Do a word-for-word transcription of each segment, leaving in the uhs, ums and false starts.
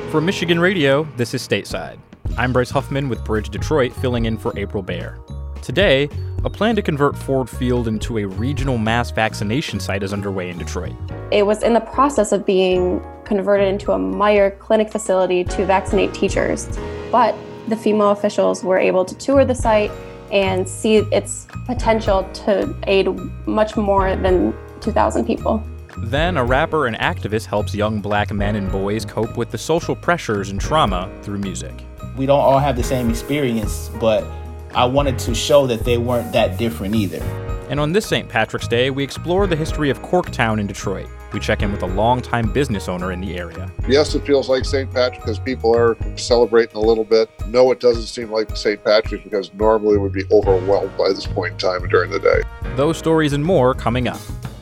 From Michigan Radio, this is Stateside. I'm Bryce Huffman with Bridge Detroit, filling in for April Baer. Today, a plan to convert Ford Field into a regional mass vaccination site is underway in Detroit. It was in the process of being converted into a Meijer clinic facility to vaccinate teachers, but the FEMA officials were able to tour the site and see its potential to aid much more than two thousand people. Then, a rapper and activist helps young black men and boys cope with the social pressures and trauma through music. We don't all have the same experience, but I wanted to show that they weren't that different either. And on this Saint Patrick's Day, we explore the history of Corktown in Detroit. We check in with a longtime business owner in the area. Yes, it feels like Saint Patrick because people are celebrating a little bit. No, it doesn't seem like Saint Patrick's because normally it would be overwhelmed by this point in time during the day. Those stories and more coming up.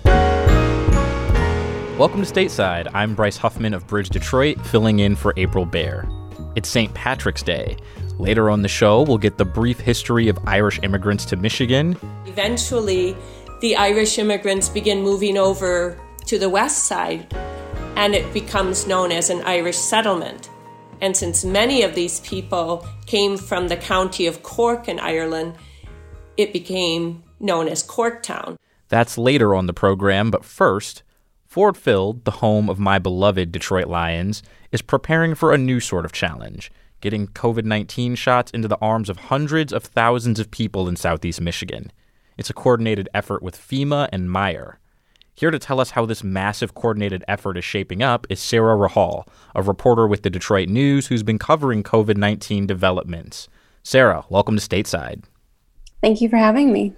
Welcome to Stateside. I'm Bryce Huffman of Bridge Detroit, filling in for April Baer. It's Saint Patrick's Day. Later on the show, we'll get the brief history of Irish immigrants to Michigan. Eventually, the Irish immigrants begin moving over to the west side, and it becomes known as an Irish settlement. And since many of these people came from the county of Cork in Ireland, it became known as Corktown. That's later on the program, but first, Ford Field, the home of my beloved Detroit Lions, is preparing for a new sort of challenge, getting covid nineteen shots into the arms of hundreds of thousands of people in southeast Michigan. It's a coordinated effort with FEMA and Meijer. Here to tell us how this massive coordinated effort is shaping up is Sarah Rahal, a reporter with the Detroit News who's been covering covid nineteen developments. Sarah, welcome to Stateside. Thank you for having me.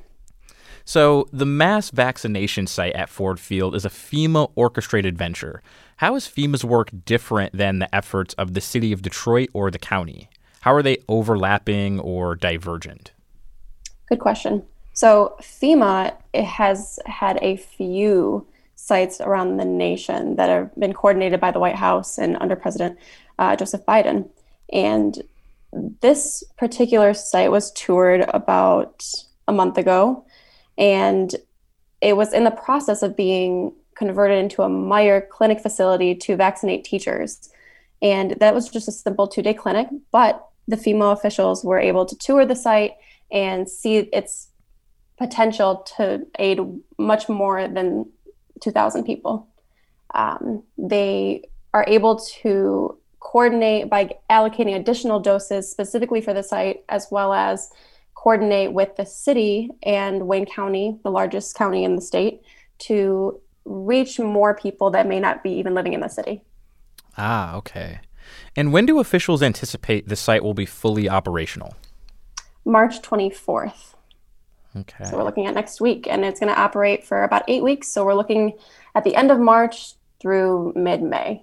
So, the mass vaccination site at Ford Field is a FEMA-orchestrated venture. How is FEMA's work different than the efforts of the city of Detroit or the county? How are they overlapping or divergent? Good question. So, FEMA it has had a few sites around the nation that have been coordinated by the White House and under President uh, Joseph Biden. And this particular site was toured about a month ago. And it was in the process of being converted into a Meijer clinic facility to vaccinate teachers. And that was just a simple two-day clinic, but the FEMA officials were able to tour the site and see its potential to aid much more than two thousand people. Um, they are able to coordinate by allocating additional doses specifically for the site, as well as coordinate with the city and Wayne County, the largest county in the state, to reach more people that may not be even living in the city. Ah, okay. And when do officials anticipate the site will be fully operational? March twenty-fourth. Okay. So we're looking at next week, and it's going to operate for about eight weeks. So we're looking at the end of March through mid-May.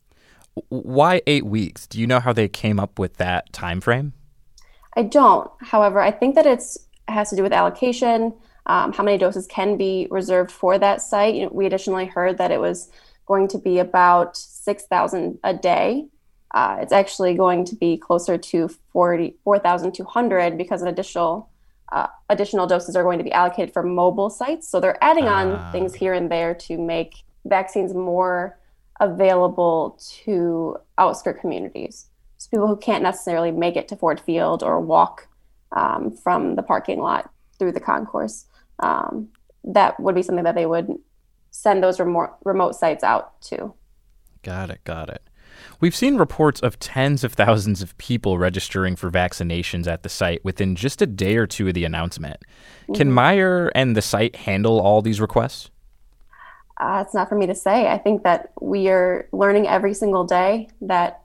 Why eight weeks? Do you know how they came up with that time frame? I don't. However, I think that it's it has to do with allocation, um, how many doses can be reserved for that site. You know, we additionally heard that it was going to be about six thousand a day. Uh, it's actually going to be closer to forty-four thousand two hundred because an additional uh, additional doses are going to be allocated for mobile sites. So they're adding on uh. things here and there to make vaccines more available to outskirt communities. So people who can't necessarily make it to Ford Field or walk um, from the parking lot through the concourse, um, that would be something that they would send those remote, remote sites out to. Got it, got it. We've seen reports of tens of thousands of people registering for vaccinations at the site within just a day or two of the announcement. Mm-hmm. Can Meijer and the site handle all these requests? Uh, it's not for me to say. I think that we are learning every single day that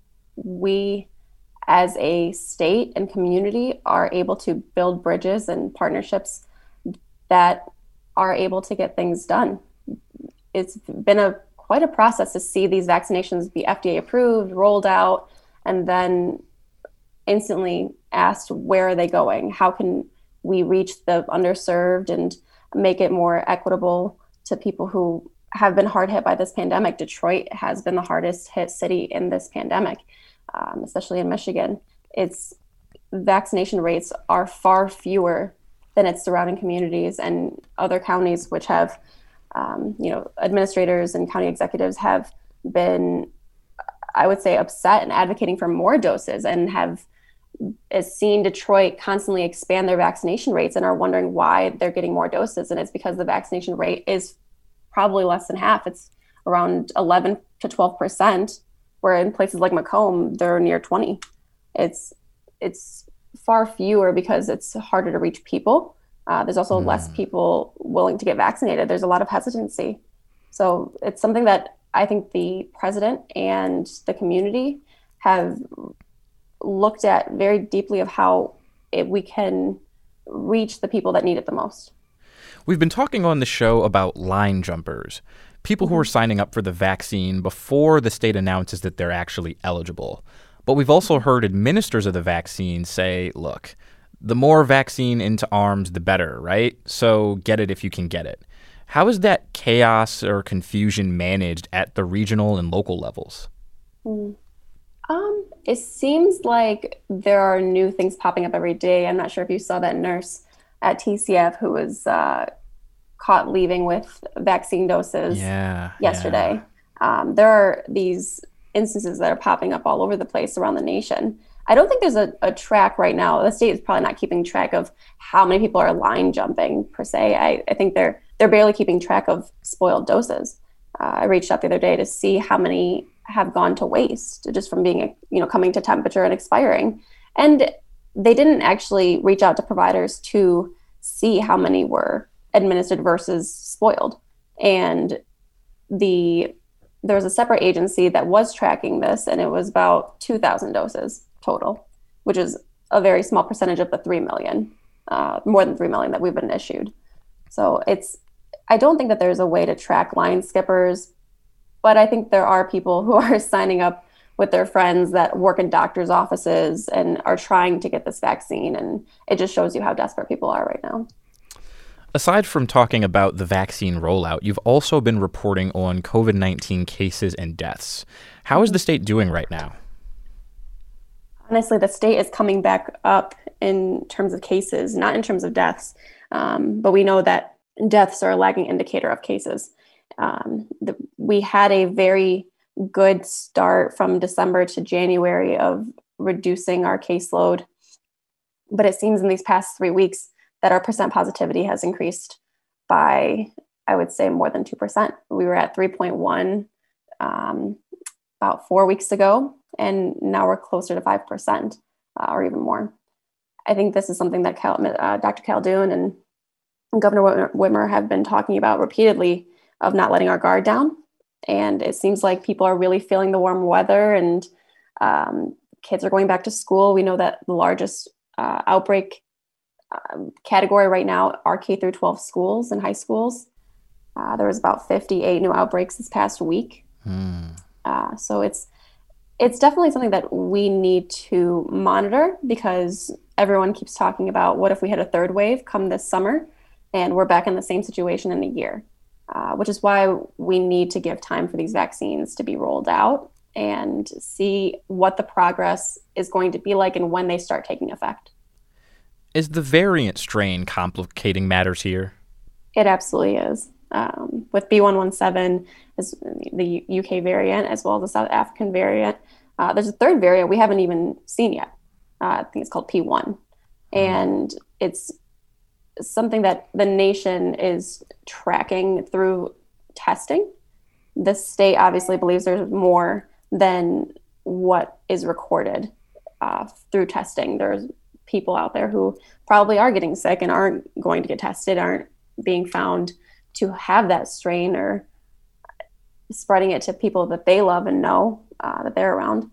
we as a state and community are able to build bridges and partnerships that are able to get things done. It's been a quite a process to see these vaccinations be F D A approved, rolled out, and then instantly asked, where are they going? How can we reach the underserved and make it more equitable to people who have been hard hit by this pandemic? Detroit has been the hardest hit city in this pandemic. Um, especially in Michigan, its vaccination rates are far fewer than its surrounding communities, and other counties which have, um, you know, administrators and county executives have been I would say, upset and advocating for more doses, and have is seen Detroit constantly expand their vaccination rates and are wondering why they're getting more doses. And it's because the vaccination rate is probably less than half. It's around eleven to twelve percent, where in places like Macomb, they're near twenty. It's it's far fewer because it's harder to reach people. Uh, there's also mm. less people willing to get vaccinated. There's a lot of hesitancy. So it's something that I think the president and the community have looked at very deeply of how it, we can reach the people that need it the most. We've been talking on the show about line jumpers, people who are signing up for the vaccine before the state announces that they're actually eligible. But we've also heard administrators of the vaccine say, look, the more vaccine into arms, the better, right? So get it if you can get it. How is that chaos or confusion managed at the regional and local levels? Mm. Um, it seems like there are new things popping up every day. I'm not sure if you saw that nurse at T C F who was uh, caught leaving with vaccine doses yeah, yesterday. Yeah. Um, there are these instances that are popping up all over the place around the nation. I don't think there's a, a track right now. The state is probably not keeping track of how many people are line jumping per se. I, I think they're they're barely keeping track of spoiled doses. Uh, I reached out the other day to see how many have gone to waste just from being, you know, coming to temperature and expiring. And they didn't actually reach out to providers to see how many were administered versus spoiled. And the there was a separate agency that was tracking this, and it was about two thousand doses total, which is a very small percentage of the three million, uh, more than three million that we've been issued. So it's, I don't think that there's a way to track line skippers, but I think there are people who are signing up with their friends that work in doctors' offices and are trying to get this vaccine. And it just shows you how desperate people are right now. Aside from talking about the vaccine rollout, you've also been reporting on COVID nineteen cases and deaths. How is the state doing right now? Honestly, the state is coming back up in terms of cases, not in terms of deaths. Um, but we know that deaths are a lagging indicator of cases. Um, the, we had a very good start from December to January of reducing our caseload. But it seems in these past three weeks that our percent positivity has increased by, I would say, more than two percent. We were at three point one um, about four weeks ago, and now we're closer to five percent uh, or even more. I think this is something that Cal, uh, Doctor Khaldun and Governor Whitmer have been talking about repeatedly, of not letting our guard down. And it seems like people are really feeling the warm weather, and um, kids are going back to school. We know that the largest uh, outbreak um, category right now are K through twelve schools and high schools. Uh, there was about fifty-eight new outbreaks this past week. Hmm. Uh, so it's it's definitely something that we need to monitor, because everyone keeps talking about what if we had a third wave come this summer and we're back in the same situation in a year, uh, which is why we need to give time for these vaccines to be rolled out and see what the progress is going to be like and when they start taking effect. Is the variant strain complicating matters here? It absolutely is. Um, with B one one seven, as the U K variant, as well as the South African variant, uh, there's a third variant we haven't even seen yet. Uh, I think it's called P one. And it's something that the nation is tracking through testing. The state obviously believes there's more than what is recorded uh, through testing. There's people out there who probably are getting sick and aren't going to get tested, aren't being found to have that strain, or spreading it to people that they love and know uh, that they're around.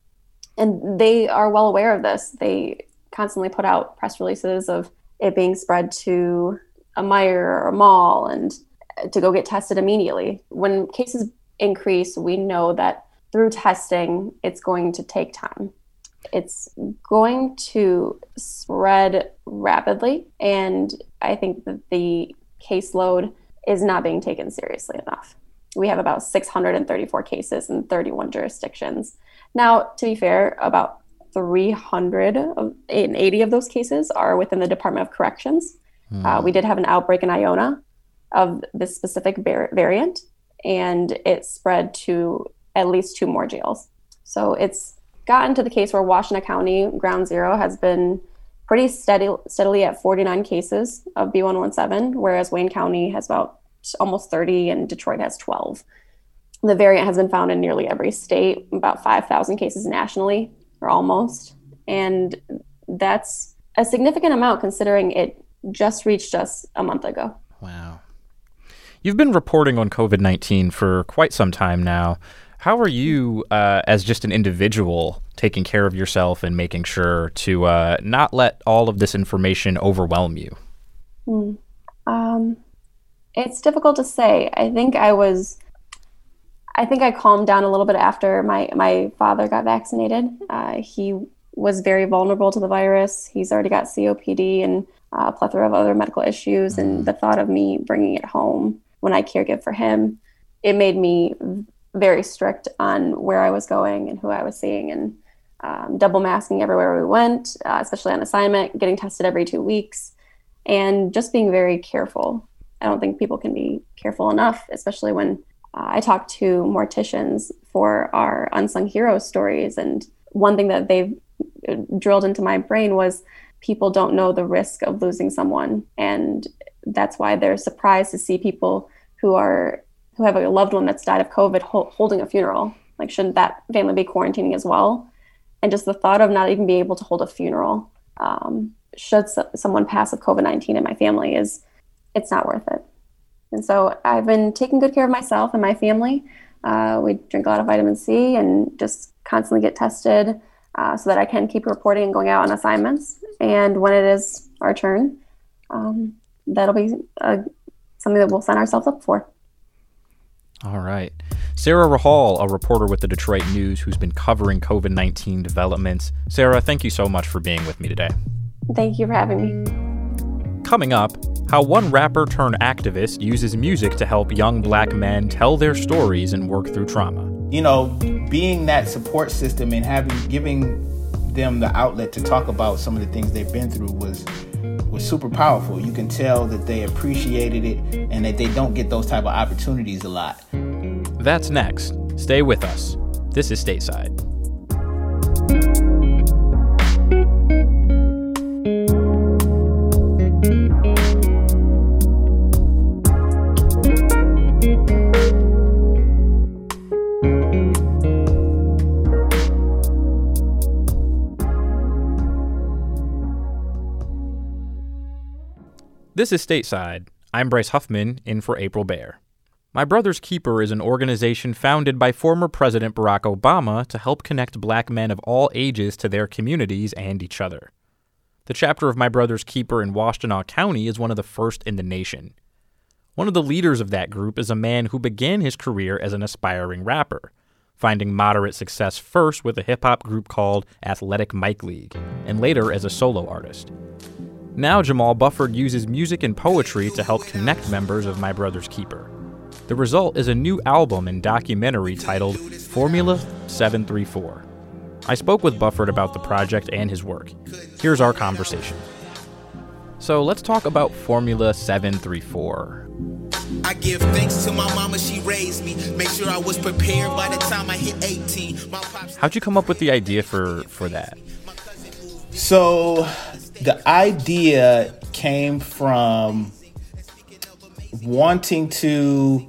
And they are well aware of this. They constantly put out press releases of it being spread to a Meijer or a mall and to go get tested immediately. When cases increase, we know that through testing, it's going to take time. It's going to spread rapidly. And I think that the caseload is not being taken seriously enough. We have about six hundred thirty-four cases in thirty-one jurisdictions. Now, to be fair, about three hundred eighty of those cases are within the Department of Corrections. Mm. Uh, we did have an outbreak in Iona of this specific bar- variant, and it spread to at least two more jails. So it's gotten to the case where Washtenaw County, ground zero, has been pretty steady, steadily at forty-nine cases of B one one seven, whereas Wayne County has about almost thirty and Detroit has twelve. The variant has been found in nearly every state, about five thousand cases nationally, or almost. And that's a significant amount considering it just reached us a month ago. Wow. You've been reporting on COVID nineteen for quite some time now. How are you, uh, as just an individual, taking care of yourself and making sure to uh, not let all of this information overwhelm you? Mm. Um, it's difficult to say. I think I was, I think I calmed down a little bit after my, my father got vaccinated. Uh, he was very vulnerable to the virus. He's already got C O P D and a plethora of other medical issues. Mm. And the thought of me bringing it home when I caregive for him, it made me very strict on where I was going and who I was seeing, and um, double masking everywhere we went, uh, especially on assignment, getting tested every two weeks, and just being very careful. I don't think people can be careful enough, especially when uh, I talk to morticians for our Unsung Heroes stories. And one thing that they've drilled into my brain was people don't know the risk of losing someone. And that's why they're surprised to see people who are who have a loved one that's died of COVID ho- holding a funeral. Like, shouldn't that family be quarantining as well? And just the thought of not even being able to hold a funeral, um, should so- someone pass of COVID nineteen in my family, is, it's not worth it. And so I've been taking good care of myself and my family. Uh, we drink a lot of vitamin C and just constantly get tested uh, so that I can keep reporting and going out on assignments. And when it is our turn, um, that'll be uh, something that we'll sign ourselves up for. All right. Sarah Rahal, a reporter with the Detroit News who's been covering COVID nineteen developments. Sarah, thank you so much for being with me today. Thank you for having me. Coming up, how one rapper turned activist uses music to help young black men tell their stories and work through trauma. You know, being that support system and having giving them the outlet to talk about some of the things they've been through was was super powerful. You can tell that they appreciated it and that they don't get those type of opportunities a lot. That's next. Stay with us. This is Stateside. This is Stateside. I'm Bryce Huffman, in for April Baer. My Brother's Keeper is an organization founded by former President Barack Obama to help connect black men of all ages to their communities and each other. The chapter of My Brother's Keeper in Washtenaw County is one of the first in the nation. One of the leaders of that group is a man who began his career as an aspiring rapper, finding moderate success first with a hip-hop group called Athletic Mike League, and later as a solo artist. Now Jamal Bufford uses music and poetry to help connect members of My Brother's Keeper. The result is a new album and documentary titled Formula seven three four. I spoke with Bufford about the project and his work. Here's our conversation. So let's talk about Formula seven three four. I give thanks to my mama, she raised me. Make sure I was prepared by the time I hit eighteen. My pops... How'd you come up with the idea for, for that? So the idea came from wanting to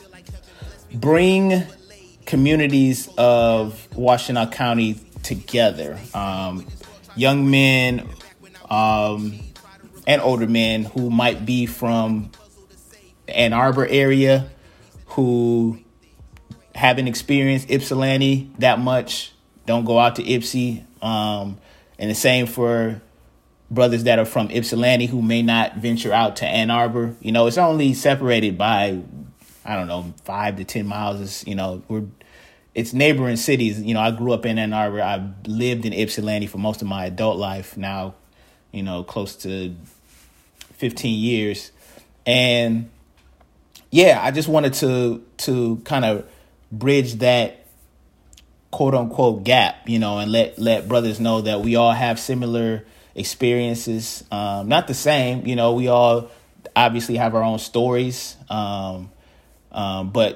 bring communities of Washtenaw County together. Um, young men um, and older men who might be from the Ann Arbor area, who haven't experienced Ypsilanti that much, don't go out to Ypsi. Um, and the same for brothers that are from Ypsilanti who may not venture out to Ann Arbor. You know, it's only separated by, I don't know, five to ten miles. It's, you know, we're it's neighboring cities. You know, I grew up in Ann Arbor. I lived in Ypsilanti for most of my adult life. Now, you know, close to fifteen years. And yeah, I just wanted to to kind of bridge that quote unquote gap, you know, and let let brothers know that we all have similar experiences. Um, not the same, you know, we all obviously have our own stories, um, um, but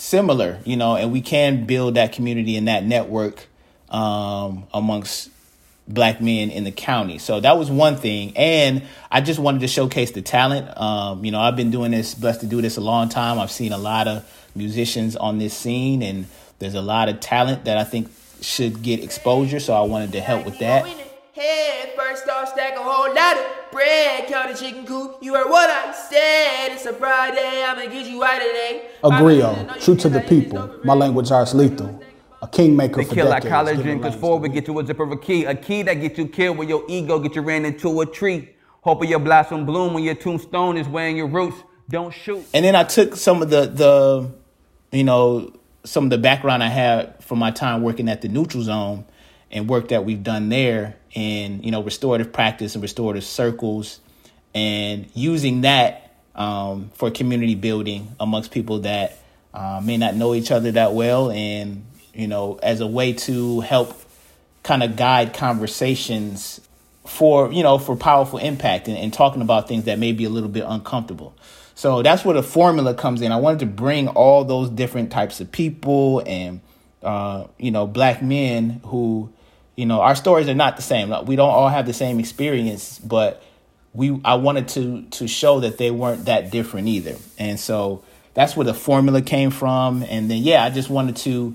similar, you know, and we can build that community and that network um, amongst Black men in the county. So that was one thing. And I just wanted to showcase the talent. Um, you know, I've been doing this, blessed to do this a long time. I've seen a lot of musicians on this scene, and there's a lot of talent that I think should get exposure. So I wanted to help with that. Head first off, stack a whole lot of bread, count a chicken coop. You heard what I said. It's a Friday, I'ma get you out today. Agrio, true to the people. My language arts lethal. A kingmaker they for kill decades. Like college drinkers forward, get you a zipper of a key. A key that get you killed when your ego get you ran into a tree. Hope your blossom bloom when your tombstone is wearing your roots. Don't shoot. And then I took some of the, the, you know, some of the background I had from my time working at the Neutral Zone and work that we've done there in, you know, restorative practice and restorative circles, and using that um, for community building amongst people that uh, may not know each other that well, and, you know, as a way to help kind of guide conversations for, you know, for powerful impact and, and talking about things that may be a little bit uncomfortable. So that's where the formula comes in. I wanted to bring all those different types of people and, uh, you know, Black men who, you know, our stories are not the same. We don't all have the same experience, but we I wanted to to show that they weren't that different either. And so that's where the formula came from. And then, yeah, I just wanted to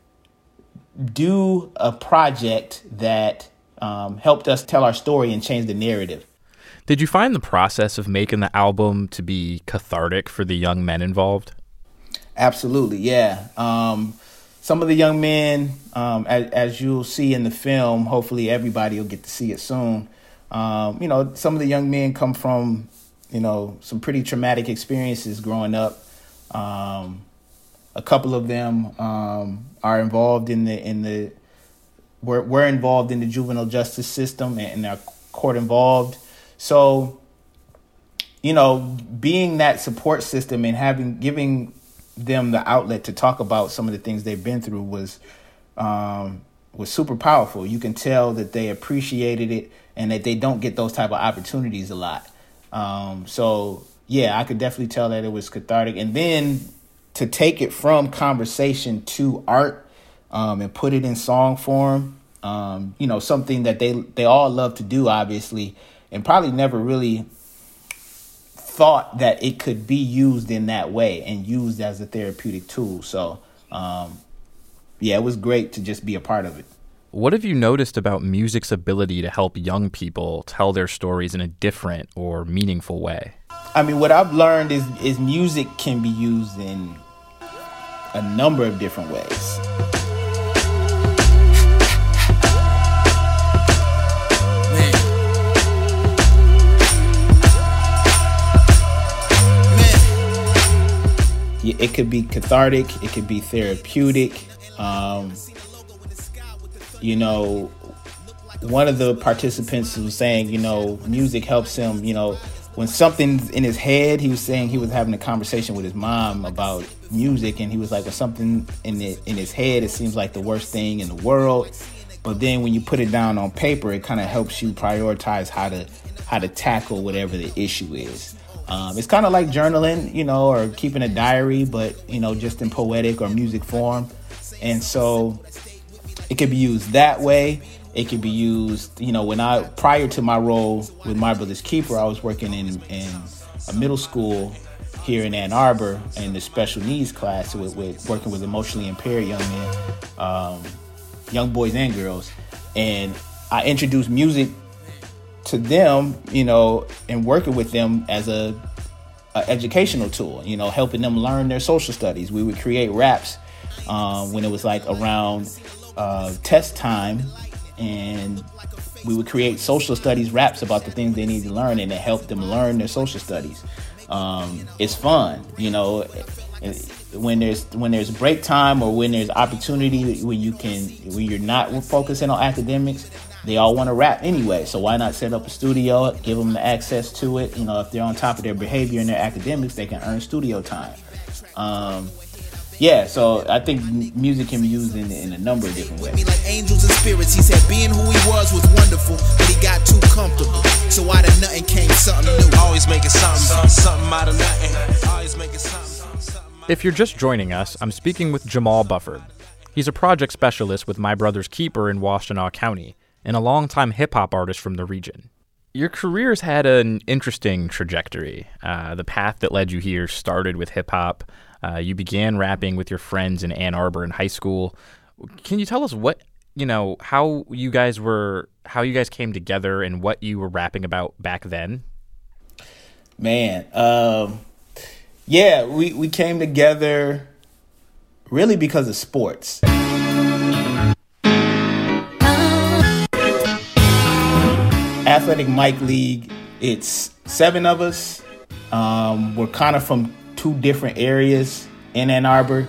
do a project that um, helped us tell our story and change the narrative. Did you find the process of making the album to be cathartic for the young men involved? Absolutely, yeah. Um, some of the young men, um, as, as you'll see in the film, hopefully everybody will get to see it soon. Um, you know, some of the young men come from, you know, some pretty traumatic experiences growing up. Um, a couple of them um, are involved in the in the we're, we're involved in the juvenile justice system and are court involved. So, you know, being that support system and having giving them the outlet to talk about some of the things they've been through was um, was super powerful. You can tell that they appreciated it and that they don't get those type of opportunities a lot. Um, so, yeah, I could definitely tell that it was cathartic. And then to take it from conversation to art um, and put it in song form, um, you know, something that they they all love to do, obviously, and probably never really thought that it could be used in that way and used as a therapeutic tool. So, um, yeah, it was great to just be a part of it. What have you noticed about music's ability to help young people tell their stories in a different or meaningful way? I mean, what I've learned is, is music can be used in a number of different ways. It could be cathartic. It could be therapeutic. Um, you know, one of the participants was saying, you know, music helps him, you know, when something's in his head. He was saying he was having a conversation with his mom about music, and he was like, when something in the, in his head, it seems like the worst thing in the world. But then when you put it down on paper, it kind of helps you prioritize how to how to tackle whatever the issue is. Um, it's kind of like journaling, you know, or keeping a diary, but, you know, just in poetic or music form. And so it could be used that way. It could be used, you know, when I, prior to my role with My Brother's Keeper, I was working in, in a middle school here in Ann Arbor in the special needs class with, with working with emotionally impaired young men, um, young boys and girls. And I introduced music to them, you know, and working with them as a, a educational tool, you know, helping them learn their social studies. We would create raps um, when it was like around uh, test time, and we would create social studies raps about the things they need to learn, and it helped them learn their social studies. Um, it's fun, you know, when there's when there's break time or when there's opportunity when you can when you're not focusing on academics. They all want to rap anyway, so why not set up a studio, give them the access to it? You know, if they're on top of their behavior and their academics, they can earn studio time. Um, yeah, so I think music can be used in, in a number of different ways. Like angels and spirits, he said being who he was was wonderful, but he got too comfortable. So out of nothing came something new. Always making something, something out of nothing. Always making something. If you're just joining us, I'm speaking with Jamal Bufford. He's a project specialist with My Brother's Keeper in Washtenaw County and a longtime hip-hop artist from the region. Your career's had an interesting trajectory. Uh, the path that led you here started with hip-hop. Uh, you began rapping with your friends in Ann Arbor in high school. Can you tell us what, you know, how you guys were, how you guys came together and what you were rapping about back then? Man, um, yeah, we, we came together really because of sports. Athletic Mike League, it's seven of us. Um, we're kind of from two different areas in Ann Arbor.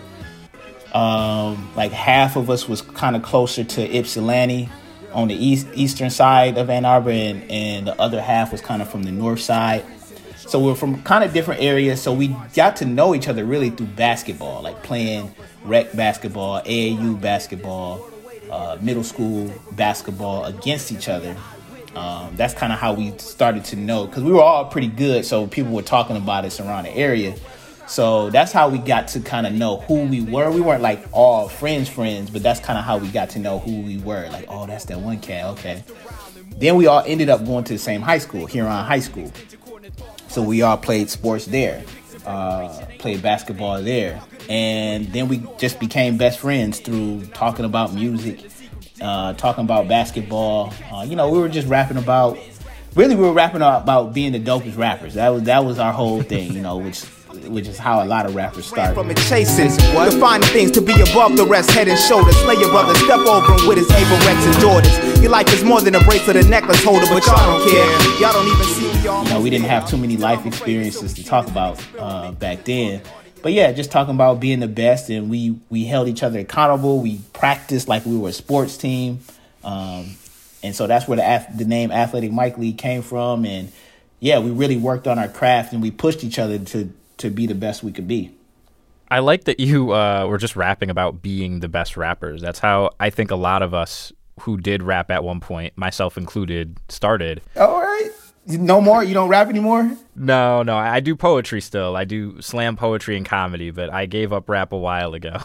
Um, like half of us was kind of closer to Ypsilanti on the east eastern side of Ann Arbor, and, and the other half was kind of from the north side. So we're from kind of different areas. So we got to know each other really through basketball, like playing rec basketball, A A U basketball, uh, middle school basketball against each other. Um, that's kind of how we started to know, because we were all pretty good. So people were talking about us around the area. So that's how we got to kind of know who we were. We weren't like all friends, friends, but that's kind of how we got to know who we were. Like, oh, that's that one cat. Okay. Then we all ended up going to the same high school, Huron High School. So we all played sports there, uh, played basketball there. And then we just became best friends through talking about music, uh, talking about basketball. Uh, you know, we were just rapping about, really we were rapping about being the dopest rappers. That was that was our whole thing, you know, which which is how a lot of rappers started. From chasing, defining things to be above the rest, head and shoulders. Slay your brother, step over him with his Avirex and Jordans. Your life is more than a bracelet, a necklace holder, but y'all don't care. Y'all don't even see y'all. You know, we didn't have too many life experiences to talk about uh, back then. But yeah, just talking about being the best, and we, we held each other accountable. We practiced like we were a sports team. Um, and so that's where the, the name Athletic Mike League came from. And yeah, we really worked on our craft, and we pushed each other to to be the best we could be. I like that you uh, were just rapping about being the best rappers. That's how I think a lot of us who did rap at one point, myself included, started. All right. No more? You don't rap anymore? No, no. I do poetry still. I do slam poetry and comedy, but I gave up rap a while ago.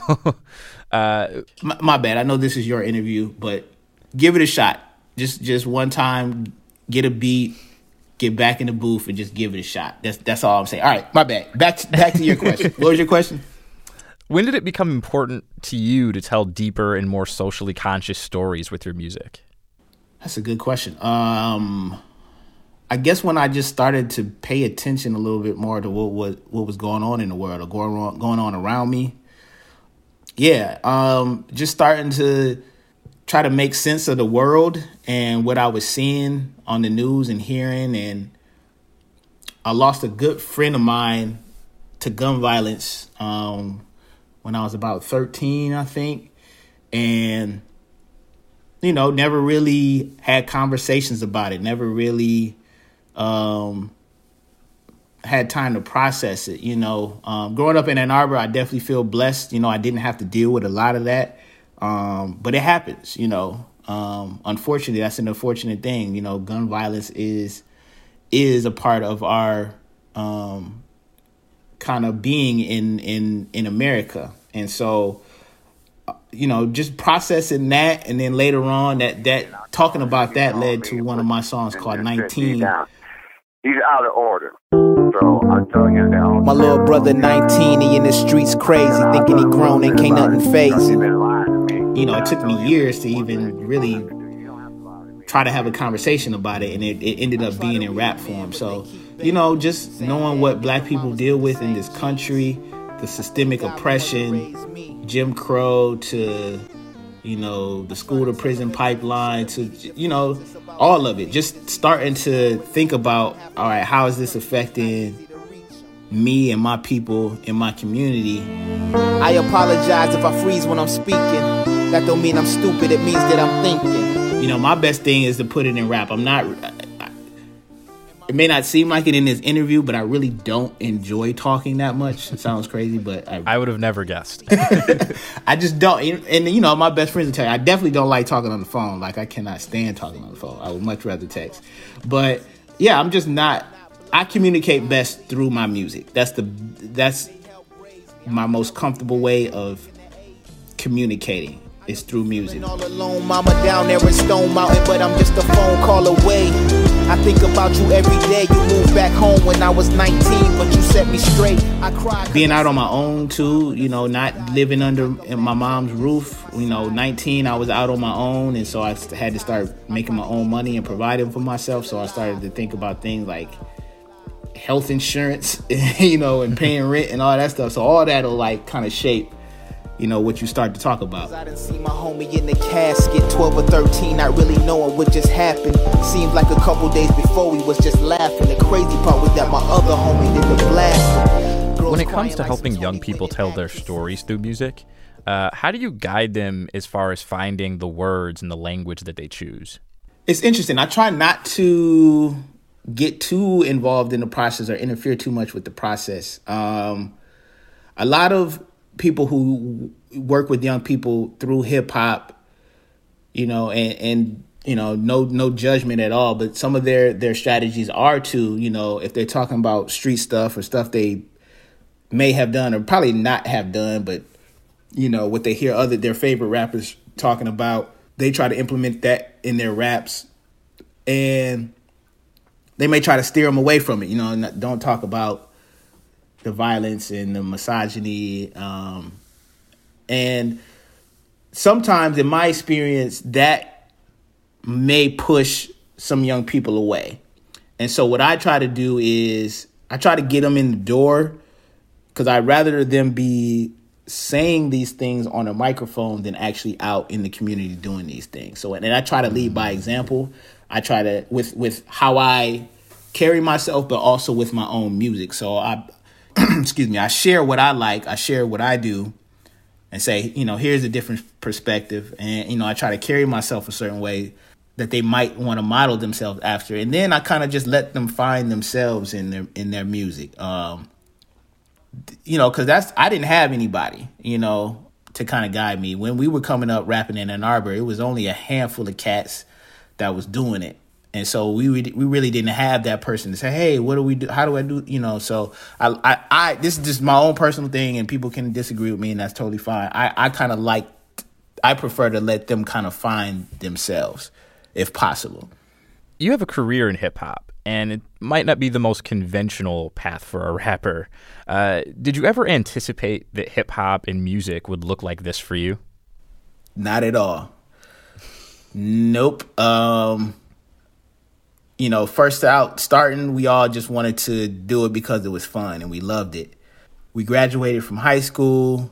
uh, my, my bad. I know this is your interview, but give it a shot. Just just one time, get a beat, get back in the booth, and just give it a shot. That's that's all I'm saying. All right, my bad. Back to, back to your question. What was your question? When did it become important to you to tell deeper and more socially conscious stories with your music? That's a good question. Um, I guess when I just started to pay attention a little bit more to what what, what was going on in the world or going on, going on around me. Yeah, um, just starting to try to make sense of the world and what I was seeing on the news and hearing. And I lost a good friend of mine to gun violence um, when I was about thirteen, I think. And, you know, never really had conversations about it, never really um, had time to process it, you know. Um, growing up in Ann Arbor, I definitely feel blessed. You know, I didn't have to deal with a lot of that. Um, but it happens, you know. Um, unfortunately, that's an unfortunate thing. You know, gun violence is is a part of our um, kind of being in in in America, and so uh, you know, just processing that, and then later on, that that talking about that led to one of my songs called nineteen. He's out of order. So I'm telling you now. My little brother nineteen, he in the streets crazy, thinking he grown and can't nothing phase him. You know, it took me years to even really try to have a conversation about it, and it, it ended up being in rap form. So, you know, just knowing what black people deal with in this country, the systemic oppression, Jim Crow, to, you know, the school to prison pipeline, to, you know, all of it. Just starting to think about, all right, how is this affecting me and my people in my community? I apologize if I freeze when I'm speaking. That don't mean I'm stupid, it means that I'm thinking. You know, my best thing is to put it in rap. I'm not, I, I, it may not seem like it in this interview, but I really don't enjoy talking that much. It sounds crazy, but I, I would have never guessed. I just don't. And, you know, my best friends will tell you, I definitely don't like talking on the phone. Like, I cannot stand talking on the phone. I would much rather text. But yeah, I'm just not, I communicate best through my music. That's the, that's my most comfortable way of communicating is through music. All alone, mama down there in Stone Mountain, but I'm just a phone call away. I think about you every day. You moved back home when I was nineteen, but you set me straight. I cried. Being out on my own too, you know, not living under my mom's roof. You know, nineteen, I was out on my own, and so I had to start making my own money and providing for myself. So I started to think about things like health insurance, you know, and paying rent and all that stuff. So all that'll like kind of shape, you know, what you start to talk about. I didn't see my homie in the casket, twelve or thirteen, not really knowing what just happened. Seemed like a couple days before we was just laughing. The crazy part was that my other homie did the blast. When it comes to helping young people tell their stories through music, uh, how do you guide them as far as finding the words and the language that they choose? It's interesting. I try not to get too involved in the process or interfere too much with the process. Um, a lot of people who work with young people through hip hop, you know, and, and, you know, no, no judgment at all, but some of their, their strategies are to, you know, if they're talking about street stuff or stuff they may have done or probably not have done, but, you know, what they hear other, their favorite rappers talking about, they try to implement that in their raps, and they may try to steer them away from it, you know, and don't talk about the violence and the misogyny. Um, and sometimes, in my experience, that may push some young people away. And so what I try to do is I try to get them in the door, because I'd rather them be saying these things on a microphone than actually out in the community doing these things. So, and I try to lead by example. I try to, with, with how I carry myself, but also with my own music. So I, excuse me, I share what I like, I share what I do, and say, you know, here's a different perspective. And, you know, I try to carry myself a certain way that they might want to model themselves after. And then I kind of just let them find themselves in their, in their music. Um, you know, cause that's, I didn't have anybody, you know, to kind of guide me. When we were coming up rapping in Ann Arbor, it was only a handful of cats that was doing it. And so we we really didn't have that person to say, hey, what do we do? How do I do? You know, so I, I, I this is just my own personal thing, and people can disagree with me, and that's totally fine. I, I kind of like, I prefer to let them kind of find themselves if possible. You have a career in hip hop, and it might not be the most conventional path for a rapper. Uh, did you ever anticipate that hip hop and music would look like this for you? Not at all. Nope. Um, you know, first out starting, we all just wanted to do it because it was fun and we loved it. We graduated from high school.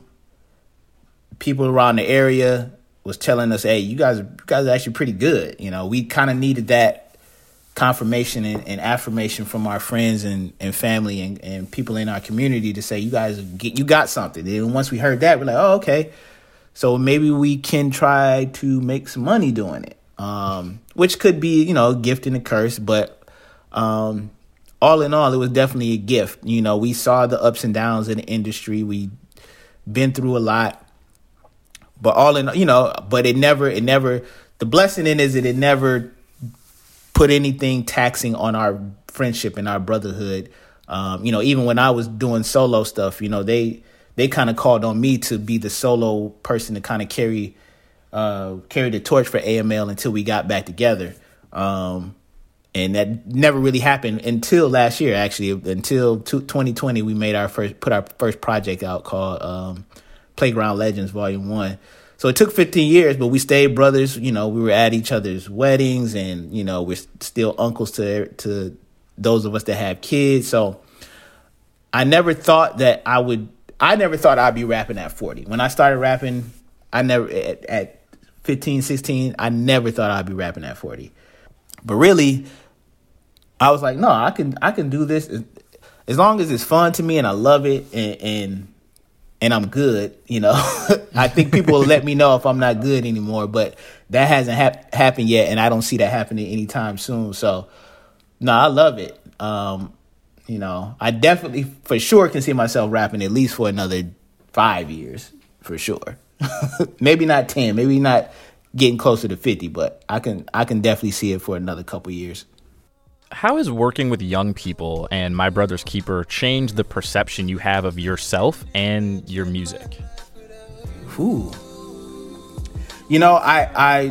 People around the area was telling us, hey, you guys, you guys are actually pretty good. You know, we kind of needed that confirmation and, and affirmation from our friends and, and family and, and people in our community to say, you guys, get, you got something. And once we heard that, we're like, oh, okay. So maybe we can try to make some money doing it, um, which could be, you know, a gift and a curse. But um, all in all, it was definitely a gift. You know, we saw the ups and downs in the industry. We been through a lot. But all in, you know, but it never, it never, the blessing in is that it never put anything taxing on our friendship and our brotherhood. Um, you know, even when I was doing solo stuff, you know, they, they kind of called on me to be the solo person to kind of carry uh, carry the torch for A M L until we got back together. Um, and that never really happened until last year, actually. Until twenty twenty, we made our first, put our first project out called um, Playground Legends Volume one. So it took fifteen years, but we stayed brothers. You know, we were at each other's weddings, and, you know, we're still uncles to to those of us that have kids. So I never thought that I would, I never thought I'd be rapping at forty. When I started rapping, I never, at, at fifteen, sixteen, I never thought I'd be rapping at forty. But really, I was like, no, I can, I can do this as long as it's fun to me and I love it and, and, and I'm good, you know. I think people will let me know if I'm not good anymore, but that hasn't hap- happened yet, and I don't see that happening anytime soon. So, no, I love it. Um, you know, I definitely, for sure, can see myself rapping at least for another five years, for sure. Maybe not ten, maybe not getting closer to fifty, but I can I can definitely see it for another couple years. How has working with young people and My Brother's Keeper changed the perception you have of yourself and your music? Ooh. You know, I, I,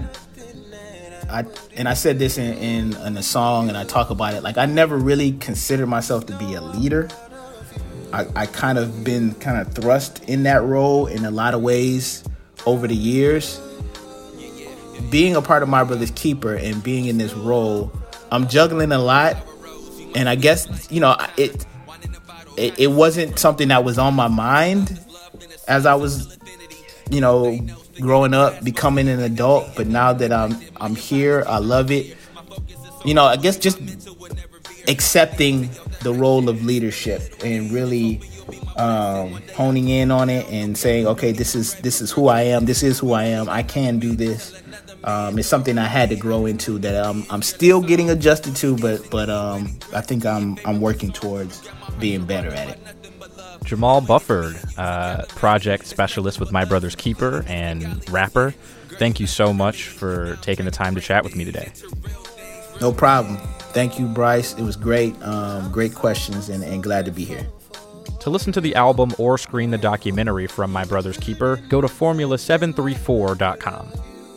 I, and I said this in, in, in a song, and I talk about it. Like, I never really considered myself to be a leader. I, I kind of been kind of thrust in that role in a lot of ways over the years. Being a part of My Brother's Keeper and being in this role, I'm juggling a lot. And I guess, you know, it, it, it wasn't something that was on my mind as I was, you know, growing up, becoming an adult. But now that I'm I'm here, I love it. You know, I guess just accepting the role of leadership and really um, honing in on it and saying, okay, this is this is who I am. This is who I am. I can do this. Um, it's something I had to grow into that I'm I'm still getting adjusted to, but but um, I think I'm I'm working towards being better at it. Jamal Bufford, uh, project specialist with My Brother's Keeper and rapper, thank you so much for taking the time to chat with me today. No problem. Thank you, Bryce. It was great. Um, great questions, and, and glad to be here. To listen to the album or screen the documentary from My Brother's Keeper, go to formula seven three four dot com.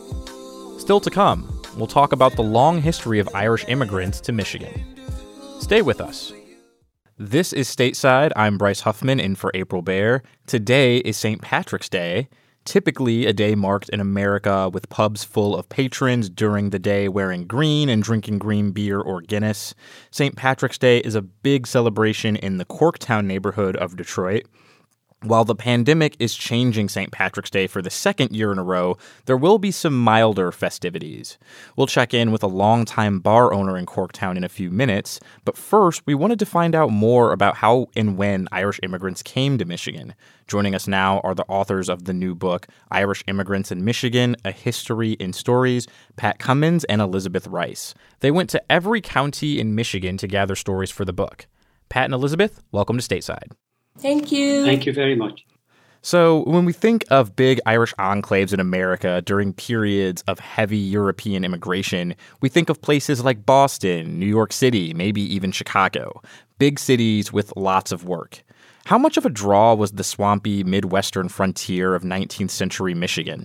Still to come, we'll talk about the long history of Irish immigrants to Michigan. Stay with us. This is Stateside. I'm Bryce Huffman in for April Baer. Today is Saint Patrick's Day, typically a day marked in America with pubs full of patrons during the day wearing green and drinking green beer or Guinness. Saint Patrick's Day is a big celebration in the Corktown neighborhood of Detroit. While the pandemic is changing Saint Patrick's Day for the second year in a row, there will be some milder festivities. We'll check in with a longtime bar owner in Corktown in a few minutes, but first, we wanted to find out more about how and when Irish immigrants came to Michigan. Joining us now are the authors of the new book, Irish Immigrants in Michigan, A History in Stories, Pat Cummins and Elizabeth Rice. They went to every county in Michigan to gather stories for the book. Pat and Elizabeth, welcome to Stateside. Thank you. Thank you very much. So when we think of big Irish enclaves in America during periods of heavy European immigration, we think of places like Boston, New York City, maybe even Chicago, big cities with lots of work. How much of a draw was the swampy Midwestern frontier of nineteenth century Michigan?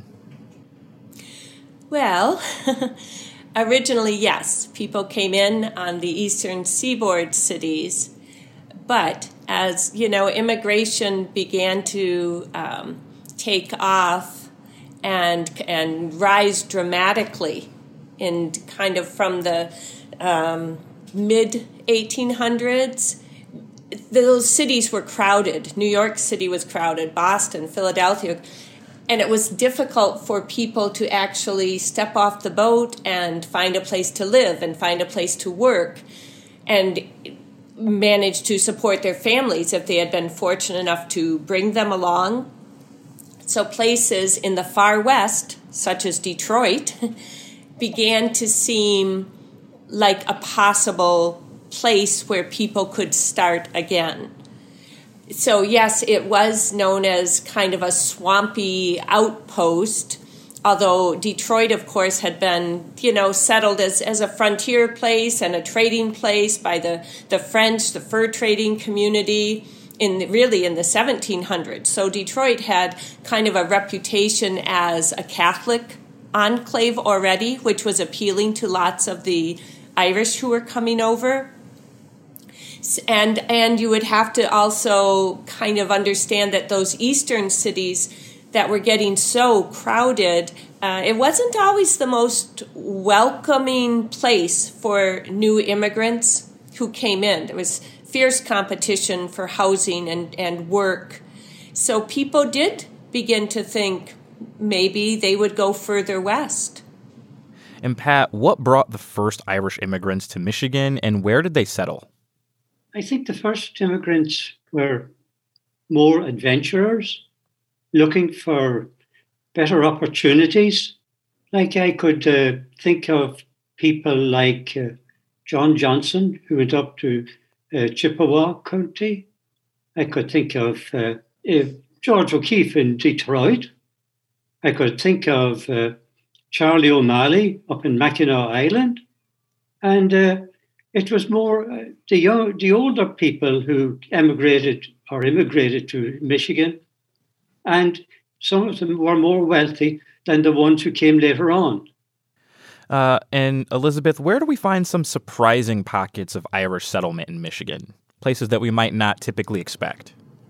Well, originally, yes, people came in on the eastern seaboard cities, but as, you know, immigration began to um, take off and and rise dramatically in kind of from the um, mid eighteen hundreds, those cities were crowded. New York City was crowded, Boston, Philadelphia, and it was difficult for people to actually step off the boat and find a place to live and find a place to work and manage to support their families if they had been fortunate enough to bring them along. So places in the far west, such as Detroit, began to seem like a possible place where people could start again. So yes, it was known as kind of a swampy outpost, although Detroit, of course, had been, you know, settled as, as a frontier place and a trading place by the, the French, the fur trading community, in the, really in the seventeen hundreds. So Detroit had kind of a reputation as a Catholic enclave already, which was appealing to lots of the Irish who were coming over. And, and you would have to also kind of understand that those eastern cities that were getting so crowded, uh, it wasn't always the most welcoming place for new immigrants who came in. There was fierce competition for housing and, and work. So people did begin to think maybe they would go further west. And Pat, what brought the first Irish immigrants to Michigan, and where did they settle? I think the first immigrants were more adventurers, looking for better opportunities. Like I could uh, think of people like uh, John Johnson, who went up to uh, Chippewa County. I could think of uh, uh, George O'Keeffe in Detroit. I could think of uh, Charlie O'Malley up in Mackinac Island. And uh, it was more uh, the young, the older people who emigrated or immigrated to Michigan, and some of them were more wealthy than the ones who came later on. Uh, and Elizabeth, where do we find some surprising pockets of Irish settlement in Michigan? Places that we might not typically expect.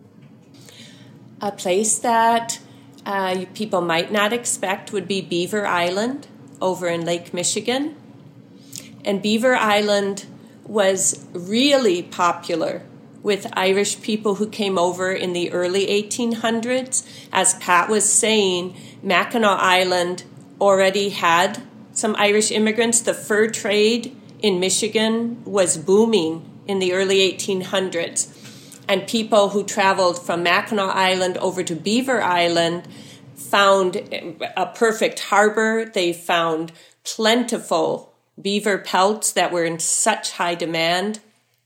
A place that uh, people might not expect would be Beaver Island over in Lake Michigan. And Beaver Island was really popular with Irish people who came over in the early eighteen hundreds. As Pat was saying, Mackinac Island already had some Irish immigrants. The fur trade in Michigan was booming in the early eighteen hundreds. And people who traveled from Mackinac Island over to Beaver Island found a perfect harbor. They found plentiful beaver pelts that were in such high demand.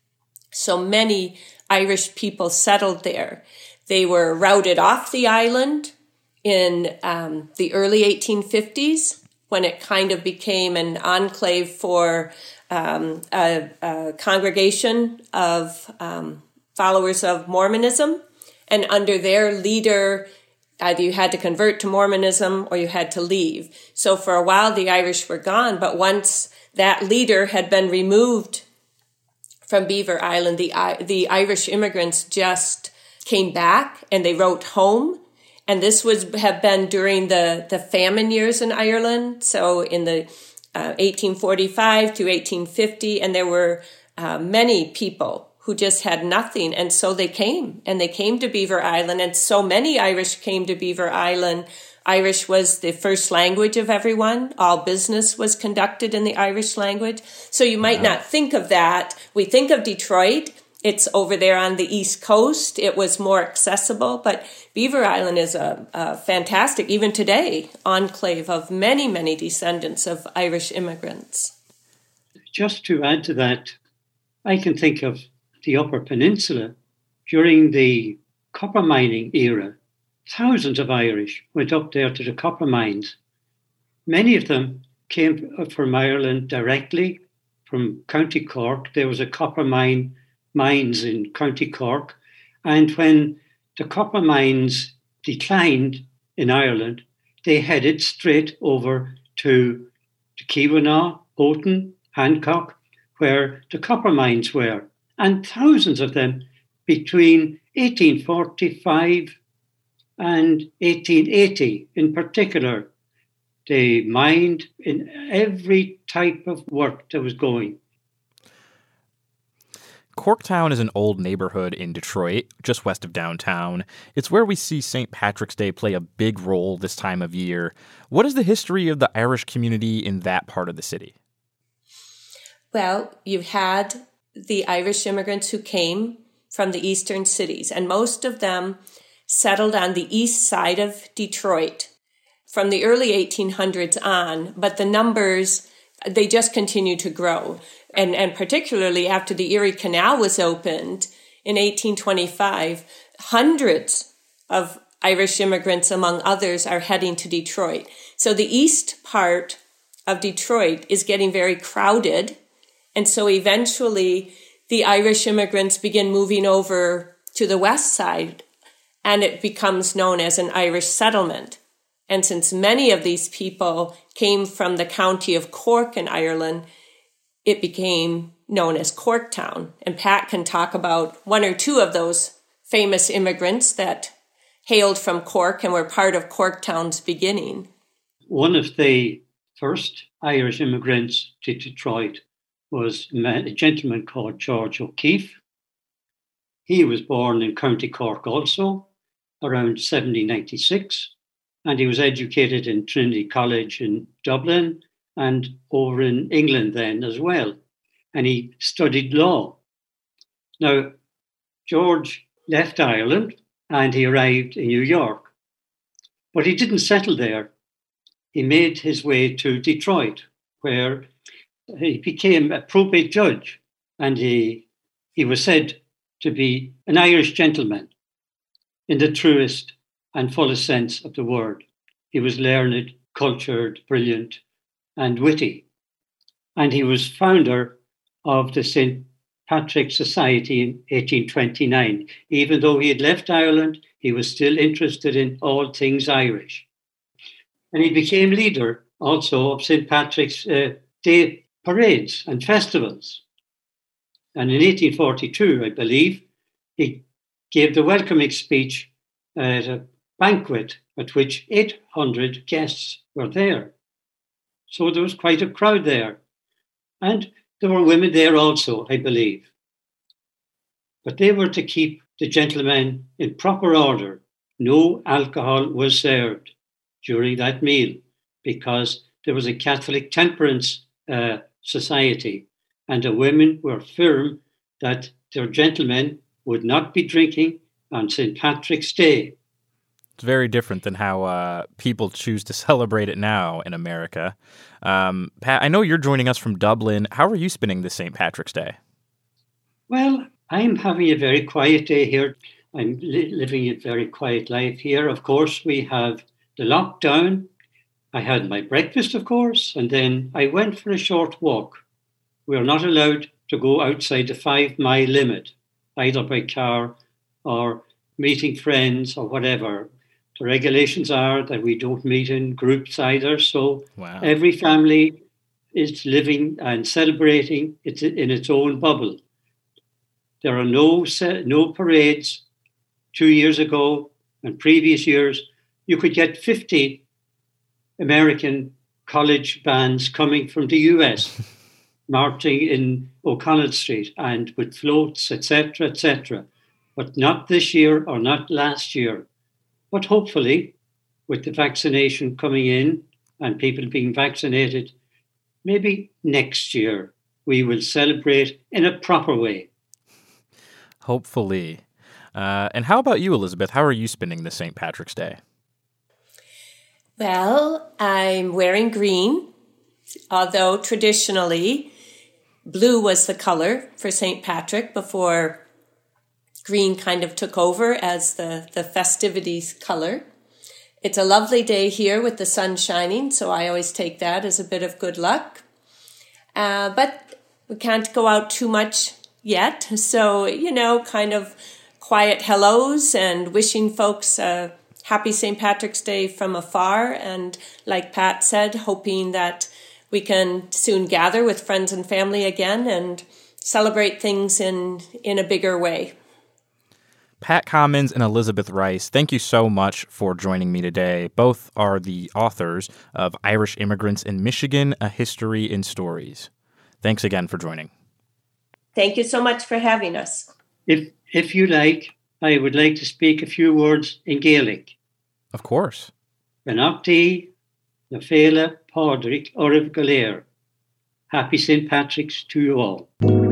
So many Irish people settled there. They were routed off the island in um, the early eighteen fifties when it kind of became an enclave for um, a, a congregation of um, followers of Mormonism. And under their leader, either you had to convert to Mormonism or you had to leave. So for a while, the Irish were gone. But once that leader had been removed from Beaver Island, the the Irish immigrants just came back and they wrote home. And this was have been during the, the famine years in Ireland, so in the uh, eighteen forty-five to eighteen fifty, and there were uh, many people who just had nothing, and so they came, and they came to Beaver Island, and so many Irish came to Beaver Island. Irish was the first language of everyone. All business was conducted in the Irish language. So you might not think of that. We think of Detroit. It's over there on the East Coast. It was more accessible, but Beaver Island is a, a fantastic, even today, enclave of many, many descendants of Irish immigrants. Just to add to that, I can think of the Upper Peninsula. During the copper mining era, thousands of Irish went up there to the copper mines. Many of them came from Ireland directly, from County Cork. There was a copper mine mines in County Cork. And when the copper mines declined in Ireland, they headed straight over to, to Keweenaw, Houghton, Hancock, where the copper mines were. And thousands of them between eighteen forty-five and eighteen eighty in particular. They mined in every type of work that was going. Corktown is an old neighborhood in Detroit, just west of downtown. It's where we see Saint Patrick's Day play a big role this time of year. What is the history of the Irish community in that part of the city? Well, you've had the Irish immigrants who came from the eastern cities, and most of them settled on the east side of Detroit from the early eighteen hundreds on, but the numbers, they just continue to grow. And, and particularly after the Erie Canal was opened in eighteen twenty-five, hundreds of Irish immigrants, among others, are heading to Detroit. So the east part of Detroit is getting very crowded. And so eventually the Irish immigrants begin moving over to the west side, and it becomes known as an Irish settlement. And since many of these people came from the county of Cork in Ireland, it became known as Corktown. And Pat can talk about one or two of those famous immigrants that hailed from Cork and were part of Corktown's beginning. One of the first Irish immigrants to Detroit was a gentleman called George O'Keefe. He was born in County Cork also, around seventeen ninety-six, and he was educated in Trinity College in Dublin and over in England then as well. And he studied law. Now, George left Ireland and he arrived in New York, but he didn't settle there. He made his way to Detroit, where he became a probate judge, and he, he was said to be an Irish gentleman in the truest and fullest sense of the word. He was learned, cultured, brilliant, and witty. And he was founder of the Saint Patrick's Society in eighteen twenty-nine. Even though he had left Ireland, he was still interested in all things Irish. And he became leader also of Saint Patrick's uh, Day parades and festivals. And in eighteen forty-two, I believe, he gave the welcoming speech at a banquet at which eight hundred guests were there. So there was quite a crowd there. And there were women there also, I believe. But they were to keep the gentlemen in proper order. No alcohol was served during that meal because there was a Catholic temperance uh, society, and the women were firm that their gentlemen would not be drinking on Saint Patrick's Day. It's very different than how uh, people choose to celebrate it now in America. Um, Pat, I know you're joining us from Dublin. How are you spending this Saint Patrick's Day? Well, I'm having a very quiet day here. I'm li- living a very quiet life here. Of course, we have the lockdown. I had my breakfast, of course, and then I went for a short walk. We are not allowed to go outside the five-mile limit, either by car or meeting friends or whatever. The regulations are that we don't meet in groups either, so wow. Every family is living and celebrating it in its own bubble. There are no no parades. Two years ago and previous years, you could get fifty American college bands coming from the U S marching in O'Connell Street and with floats, et cetera, et cetera. But not this year or not last year. But hopefully, with the vaccination coming in and people being vaccinated, maybe next year we will celebrate in a proper way. Hopefully. Uh, and how about you, Elizabeth? How are you spending this Saint Patrick's Day? Well, I'm wearing green, although traditionally blue was the color for Saint Patrick before green kind of took over as the, the festivities color. It's a lovely day here with the sun shining, so I always take that as a bit of good luck. Uh, but we can't go out too much yet, so, you know, kind of quiet hellos and wishing folks a happy Saint Patrick's Day from afar. And like Pat said, hoping that we can soon gather with friends and family again and celebrate things in, in a bigger way. Pat Commons and Elizabeth Rice, thank you so much for joining me today. Both are the authors of Irish Immigrants in Michigan, A History in Stories. Thanks again for joining. Thank you so much for having us. If if you like, I would like to speak a few words in Gaelic. Of course. Benachtaí na féile Pádraig Oribh Galéir. Happy Saint Patrick's to you all.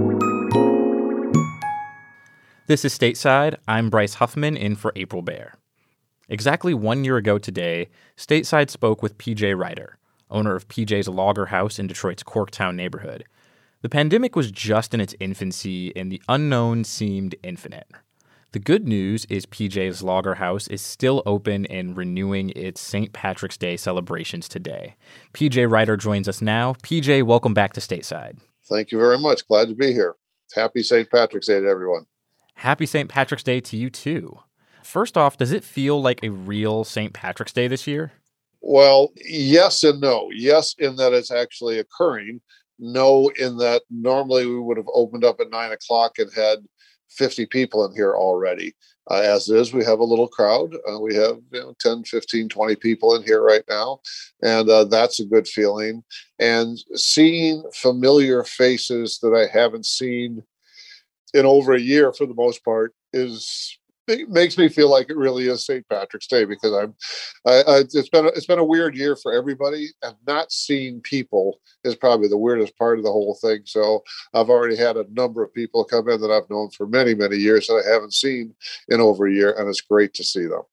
This is Stateside. I'm Bryce Huffman, in for April Baer. Exactly one year ago today, Stateside spoke with P J Ryder, owner of P J's Lager House in Detroit's Corktown neighborhood. The pandemic was just in its infancy, and the unknown seemed infinite. The good news is P J's Lager House is still open and renewing its Saint Patrick's Day celebrations today. P J Ryder joins us now. P J, welcome back to Stateside. Thank you very much. Glad to be here. Happy Saint Patrick's Day to everyone. Happy Saint Patrick's Day to you, too. First off, does it feel like a real Saint Patrick's Day this year? Well, yes and no. Yes, in that it's actually occurring. No, in that normally we would have opened up at nine o'clock and had fifty people in here already. Uh, as it is, we have a little crowd. Uh, we have you know, ten, fifteen, twenty people in here right now. And uh, that's a good feeling. And seeing familiar faces that I haven't seen in over a year for the most part is it makes me feel like it really is Saint Patrick's Day, because I'm I, I, it's been a, it's been a weird year for everybody, and not seeing people is probably the weirdest part of the whole thing. So I've already had a number of people come in that I've known for many many years that I haven't seen in over a year, and it's great to see them.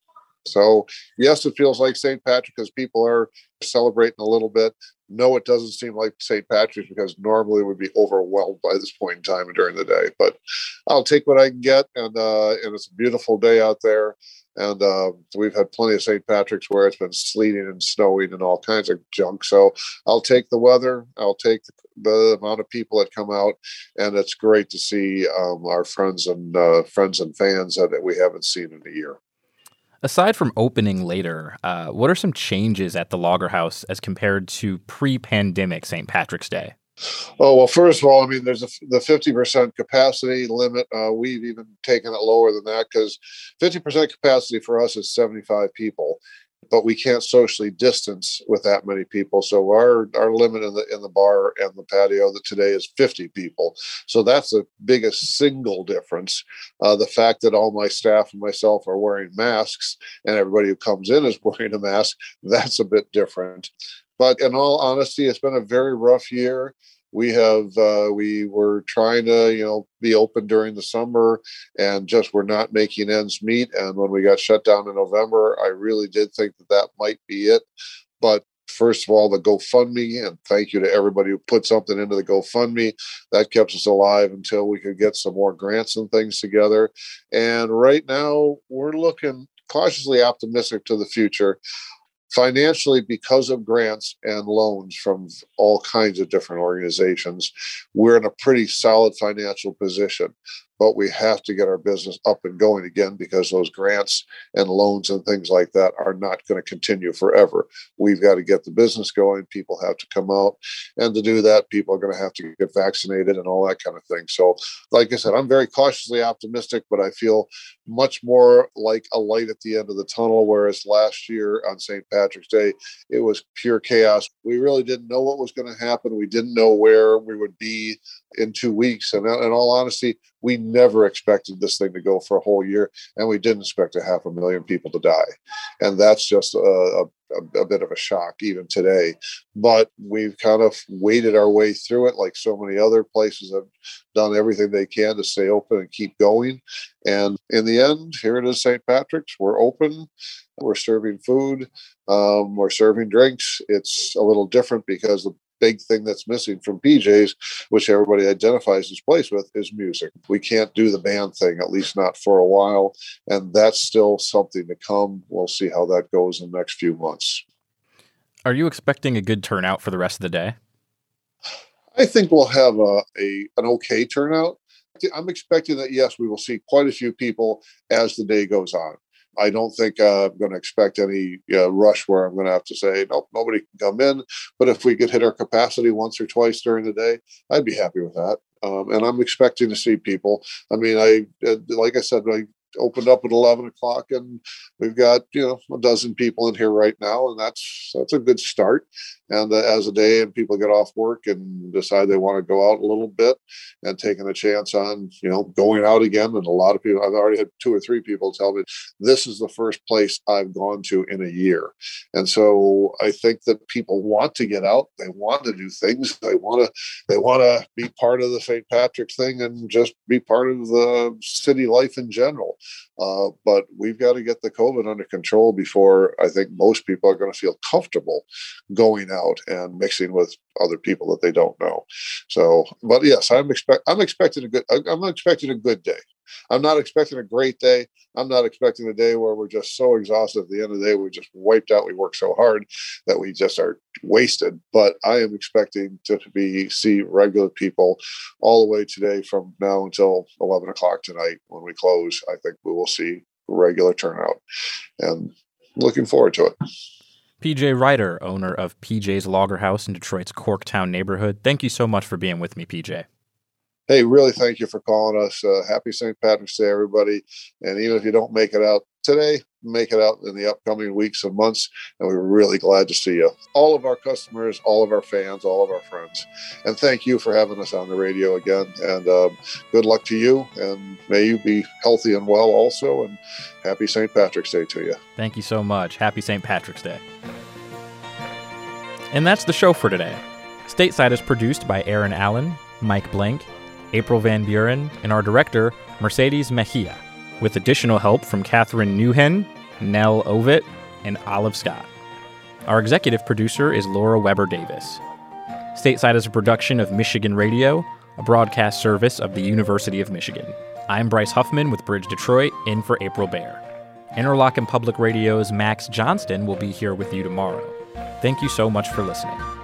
So, yes, it feels like Saint Patrick because people are celebrating a little bit. No, it doesn't seem like Saint Patrick's because normally we'd be overwhelmed by this point in time during the day. But I'll take what I can get, and uh, and it's a beautiful day out there. And uh, we've had plenty of Saint Patrick's where it's been sleeting and snowing and all kinds of junk. So I'll take the weather. I'll take the, the amount of people that come out, and it's great to see um, our friends and uh, friends and fans that we haven't seen in a year. Aside from opening later, uh, what are some changes at the Lager House as compared to pre-pandemic Saint Patrick's Day? Oh, well, first of all, I mean, there's a, the fifty percent capacity limit. Uh, we've even taken it lower than that because fifty percent capacity for us is seventy-five people, but we can't socially distance with that many people. So our, our limit in the in the bar and the patio that today is fifty people. So that's the biggest single difference. Uh, the fact that all my staff and myself are wearing masks and everybody who comes in is wearing a mask, that's a bit different. But in all honesty, it's been a very rough year. We have, uh, we were trying to, you know, be open during the summer and just were not making ends meet. And when we got shut down in November, I really did think that that might be it. But first of all, the GoFundMe, and thank you to everybody who put something into the GoFundMe. That kept us alive until we could get some more grants and things together. And right now, we're looking cautiously optimistic to the future. Financially, because of grants and loans from all kinds of different organizations, we're in a pretty solid financial position. But we have to get our business up and going again because those grants and loans and things like that are not going to continue forever. We've got to get the business going. People have to come out. And to do that, people are going to have to get vaccinated and all that kind of thing. So, like I said, I'm very cautiously optimistic, but I feel much more like a light at the end of the tunnel, whereas last year on Saint Patrick's Day, it was pure chaos. We really didn't know what was going to happen. We didn't know where we would be in two weeks. And in all honesty, we never expected this thing to go for a whole year, and we didn't expect a half a million people to die. And that's just a, a, a bit of a shock even today. But we've kind of waded our way through it like so many other places have done everything they can to stay open and keep going. And in the end, here it is, Saint Patrick's. We're open. We're serving food. Um, we're serving drinks. It's a little different because the big thing that's missing from P J's, which everybody identifies this place with, is music. We can't do the band thing, at least not for a while. And that's still something to come. We'll see how that goes in the next few months. Are you expecting a good turnout for the rest of the day? I think we'll have a, a an okay turnout. I'm expecting that, yes, we will see quite a few people as the day goes on. I don't think uh, I'm going to expect any uh, rush where I'm going to have to say, nope, nobody can come in. But if we could hit our capacity once or twice during the day, I'd be happy with that. Um, and I'm expecting to see people. I mean, I uh, like I said, I opened up at eleven o'clock and we've got, you know, a dozen people in here right now. And that's, that's a good start. And uh, as a day and people get off work and decide they want to go out a little bit and taking a chance on, you know, going out again. And a lot of people, I've already had two or three people tell me, this is the first place I've gone to in a year. And so I think that people want to get out. They want to do things. They want to, they want to be part of the Saint Patrick's thing and just be part of the city life in general. Uh, but we've got to get the COVID under control before I think most people are going to feel comfortable going out and mixing with other people that they don't know. So, but yes, I'm expect I'm expecting a good I'm expecting a good day. I'm not expecting a great day. I'm not expecting a day where we're just so exhausted at the end of the day, we're just wiped out. We work so hard that we just are wasted. But I am expecting to be see regular people all the way today from now until eleven o'clock tonight when we close. I think we will see regular turnout, and looking forward to it. P J Ryder, owner of P J's Lager House in Detroit's Corktown neighborhood. Thank you so much for being with me, P J. Hey, really, thank you for calling us. Uh, happy Saint Patrick's Day, everybody. And even if you don't make it out today, make it out in the upcoming weeks and months. And we're really glad to see you. All of our customers, all of our fans, all of our friends. And thank you for having us on the radio again. And um, good luck to you. And may you be healthy and well also. And happy Saint Patrick's Day to you. Thank you so much. Happy Saint Patrick's Day. And that's the show for today. Stateside is produced by Aaron Allen, Mike Blank, April Van Buren, and our director, Mercedes Mejia, with additional help from Catherine Newhen, Nell Ovett, and Olive Scott. Our executive producer is Laura Weber Davis. Stateside is a production of Michigan Radio, a broadcast service of the University of Michigan. I'm Bryce Huffman with Bridge Detroit, in for April Baer. Interlochen Public Radio's Max Johnston will be here with you tomorrow. Thank you so much for listening.